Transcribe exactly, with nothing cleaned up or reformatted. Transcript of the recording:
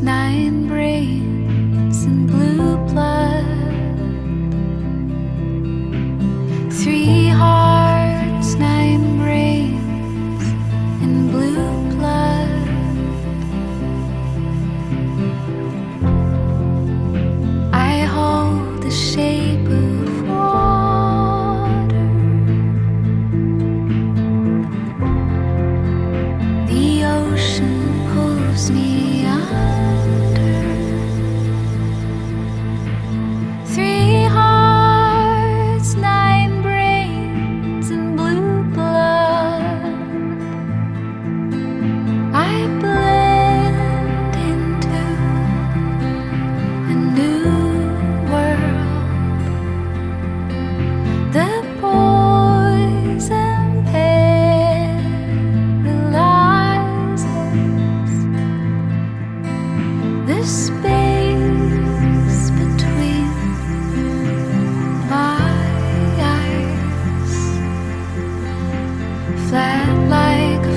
nine brains and blue blood. Three hearts, nine brains and blue blood. I hold the shape of water. The ocean pulls me under. Three hearts, nine brains and blue blood. I blend into a new world. The poison paralyzes the space between my eyes, flat like